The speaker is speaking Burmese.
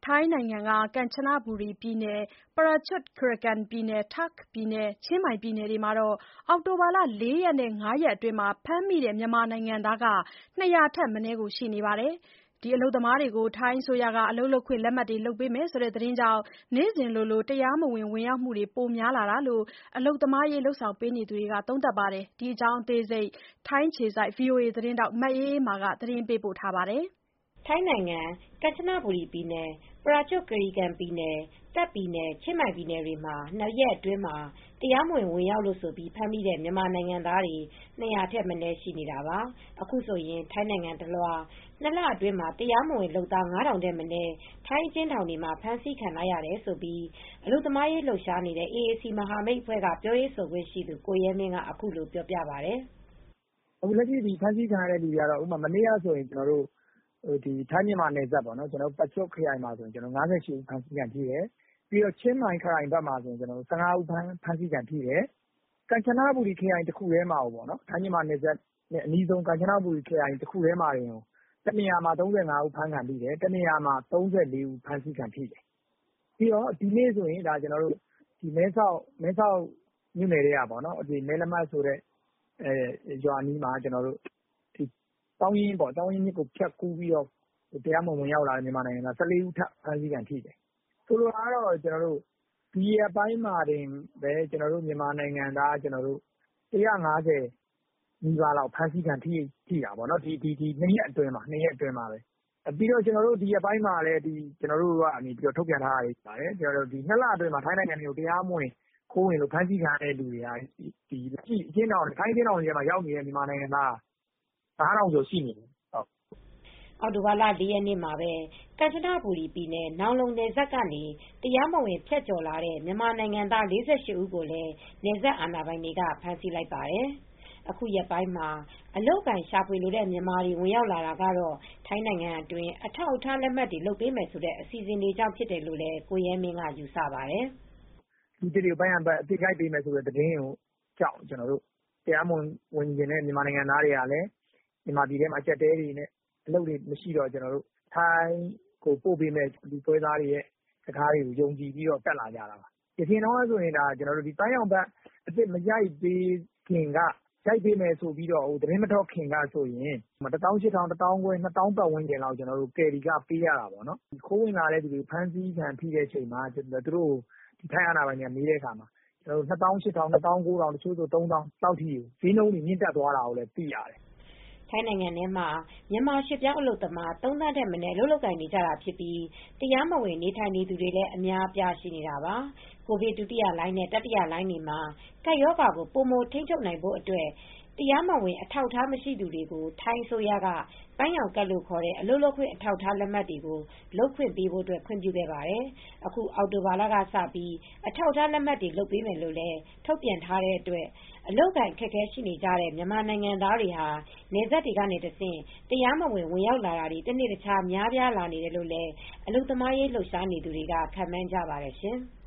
ထိုင်းနိုင်ငံက ကမ်ချနဘူရီပြည်နယ်၊ ပရာကျွတ်ခီရီကန်ပြည်နယ်၊ တာ့ခ်ပြည်နယ်၊ ချင်းမိုင်ပြည်နယ်တွေမှာ အောက်တိုဘာလ ၄ ရက်နဲ့ ၅ ရက်အတွင်း ဖမ်းမိတဲ့ မြန်မာနိုင်ငံသား ၂၀၀ ထက်မနည်းရှိနေပါတယ်။ ဒီအလုပ်သမားတွေကို ထိုင်းအစိုးရက အလုပ်လုပ်ခွင့်လက်မှတ်တွေ လုပ်ပေးမယ်ဆိုတဲ့သတင်းကြောင့် နေ့စဉ်လိုလို တရားမဝင် ဝင်ရောက်မှုတွေ ပိုများလာတာလို့ အလုပ်သမားရေး လုပ်ဆောင်ပေးနေသူတွေက သုံးသပ်ပါတယ်။ ဒီအကြောင်း ထိုင်းအခြေစိုက် ဗွီအိုအေသတင်းထောက် မအေးအေးမာက သတင်းပေးပို့ထားပါတယ်။ ထိုင်းနိုင်ငံ ကမ်ချနဘူရီပြည်နယ်၊ ပရာကျွတ်ခီရီကန်ပြည်နယ်၊ တာ့ခ်ပြည်နယ်၊ ချင်းမိုင်ပြည်နယ်တွေမှာ ၂ ရက်အတွင်း တရားမဝင် ဝင်ရောက်လို့ဆိုပြီး ဖမ်းမိတဲ့ မြန်မာနိုင်ငံသားတွေ ၂၀၀ ထက်မနည်း ရှိနေတာပါ။ အခုဆိုရင် ထိုင်းနိုင်ငံတလွှား ၂ လအတွင်း တရားမဝင်လုပ်သား ၅,၀၀၀ ထက်မနည်း ထိုင်းအကျဉ်းထောင်တွေမှာ ဖမ်းဆီးခံထားရတယ်လို့ အလုပ်သမားရေး လှုပ်ရှားနေတဲ့ AAC မဟာမိတ်အဖွဲ့က ပြောရေးဆိုခွင့်ရှိသူ ကိုရဲမင်းက အခုလိုပြောပြပါတယ်။ "အခုလက်ရှိ ဖမ်းဆီးခံရတဲ့သူတွေကတော့ မနေ့ကဆိုရင် ထိုင်းမြန်မာနယ်စပ် ပရာကျွတ်ခရိုင်မှာဆိုရင် ၅၈ ဦး ဖမ်းဆီးခံထိတယ်။ ချင်းမိုင်ခရိုင်ဘက်မှာဆိုရင် ၁၅ ဦး ဖမ်းဆီးခံထိတယ်။ ကမ်ချနဘူရီခရိုင်တခုတည်းမှာကို ထိုင်းမြန်မာနယ်စပ်နဲ့ အနီးဆုံး ကမ်ချနဘူရီခရိုင်တခုတည်းမှာတင် တနေရာမှာ ၃၅ ဦး ဖမ်းခံထိတယ်။ တနေရာမှာ ၃၄ ဦး ဖမ်းဆီးခံထိတယ်။ ဒီနေ့ဆိုရင် မဲဆောက်မြို့နယ်ထဲက မယ်လမတ်ဆိုတဲ့ရွာအနီးမှာ သောင်းရင်းမြစ်ကိုဖြတ်ကူးပြီး တရားမဝင် ဝင်ရောက်လာတဲ့ မြန်မာနိုင်ငံသား ၁၄ ဦး ထပ်ဖမ်းဆီးခံထိတယ်။ ဆိုလိုတာကတော့ ဒီရက်ပိုင်းမှာတင်ပဲ မြန်မာနိုင်ငံသား ၁၅၀ နီးပါးလောက် ဖမ်းဆီးခံထိတာပေါ့နော်။ ဒီ ၂ ရက်အတွင်းမှာပဲ။ ပြီးတော့ ဒီရက်ပိုင်းမှာလည်း ကျနော်တို့က ထုတ်ပြန်ထားတာရှိပါတယ်။ ၂ လအတွင်းမှာ ထိုင်းနိုင်ငံထဲကို တရားမဝင် ခိုးဝင်လို့ ဖမ်းဆီးခံရတဲ့သူတွေက ထိုင်းအကျဉ်းထောင်တွေထဲမှာ ရောက်နေတဲ့ မြန်မာနိုင်ငံသားက ၅,၀၀၀ ကျော်ရှိနေတယ်။" အောက်တိုဘာလ ၄ ရက်နေ့မှာပဲ ကမ်ချနဘူရီပြည်နယ် နောင်လုံနယ်စပ်ကနေ တရားမဝင် ဖြတ်ကျော်လာတဲ့ မြန်မာနိုင်ငံသား ၄၈ ဦးကိုလည်း နယ်စပ်အာဏာပိုင်တွေက ဖမ်းဆီးလိုက်ပါတယ်။ အခုရက်ပိုင်းမှာ အလုပ်အကိုင်ရှာဖွေလိုတဲ့ မြန်မာတွေ ဝင်ရောက်လာတာကတော့ ထိုင်းနိုင်ငံအတွင်း အထောက်အထားလက်မှတ်တွေ လုပ်ပေးမယ်ဆိုတဲ့ အစီအစဉ်တွေကြောင့် ဖြစ်တယ်လို့လည်း ကိုရဲမင်းက ယူဆပါတယ်။ "လူသစ်တွေကို ပန်းရံအသစ်ခိုင်းပေးမယ်ဆိုတဲ့ သတင်းကြောင့် တရားမဝင် ဝင်ချင်တဲ့ မြန်မာနိုင်ငံသားတွေကလည်း မြန်မာပြည်ထဲမှာ အကျပ်အတည်းတွေနဲ့ အလုပ်တွေမရှိတော့ ထိုင်းကိုပို့ပေးမယ့် လူပွဲစားတွေရဲ့စကားတွေကို ယုံကြည်ပြီး တက်လာကြတာပါ။ အရင်တုန်းကဆိုရင် ပန်းရောင်ဘတ်အသစ် မရိုက်ပေးခင်က ရိုက်ပေးမယ်ဆိုပြီး သတင်းမထွက်ခင်ကဆိုရင် ၁၈,၀၀၀ ၊ ၁၅,၀၀၀ ၊ ၂၀,၀၀၀ ပတ်ဝန်းကျင်လောက် ကယ်ရီခပေးရတာပေါ့နော်။ ခိုးဝင်လာတဲ့သူတွေ ဖမ်းဆီးခံထိတဲ့အချိန်မှာ သူတို့ကို ထိုင်းအာဏာပိုင်တွေက မေးတဲ့အခါမှာ ၂၈,၀၀၀ ၊ ၂၉,၀၀၀ ၊ တချို့ဆို ၃၀,၀၀၀ လောက်ထိ ဈေးနှုန်းတွေ မြင့်တက်သွားတာကိုလည်း သိရတယ်။ " ထိုင်းနိုင်ငံထဲမှာ မြန်မာရွှေ့ပြောင်းအလုပ်သမား ၃ သန်းထက်မနည်း အလုပ်လုပ်ကိုင်နေကြတာဖြစ်ပြီး တရားမဝင် နေထိုင်နေသူတွေလည်း အများအပြား ရှိနေတာပါ။ ကိုဗစ်ဒုတိယလှိုင်းနဲ့ တတိယလှိုင်းတွေမှာ ကပ်ရောဂါကို ပိုမိုထိန်းချုပ်နိုင်ဖို့အတွက် တရားမဝင် အထောက်အထားမရှိသူတွေကို ထိုင်းအစိုးရက ပန်းရောင်ကဒ်လို့ခေါ်တဲ့ အလုပ်လုပ်ခွင့် အထောက်အထားလက်မှတ်တွေကို လုပ်ခွင့်ပေးဖို့ ခွင့်ပြုခဲ့ပါတယ်။ အခု အောက်တိုဘာလကစပြီး အထောက်အထားလက်မှတ်တွေ လုပ်ပေးမယ်လို့လည်း ထုတ်ပြန်ထားတဲ့အတွက် အလုပ်အကိုင် အခက်အခဲရှိနေကြတဲ့ မြန်မာနိုင်ငံသားတွေဟာ နယ်စပ်တွေကတဆင့် တရားမဝင် ဝင်ရောက်လာတာတွေ တနေ့တခြား များပြားလာနေတယ်လို့လည်း အလုပ်သမားရေး လှုပ်ရှားနေသူတွေက ခန့်မှန်းကြပါတယ်ရှင်။